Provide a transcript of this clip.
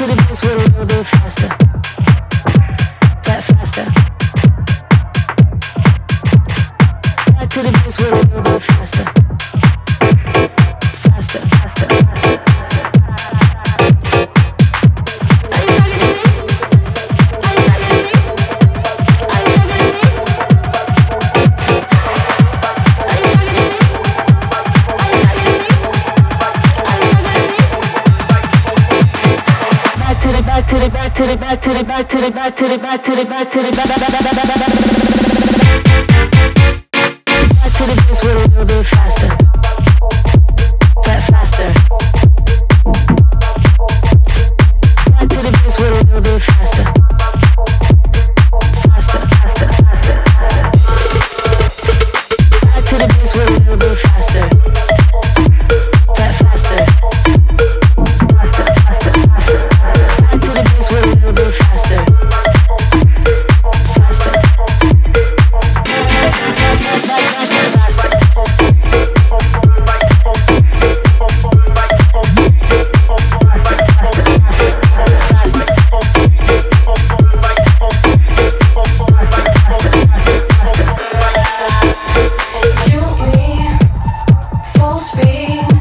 to the bass with a little bit faster. Faster. Back to the bass with a little bit faster. Faster. Back to the back to the back to the back to the back to the back to the back to the bass with a little bit faster. Faster. Back to the bass with a little bit faster. Faster. Back to the bass with a little bit faster. Faster. A little bit faster. Faster. Shoot me full speed.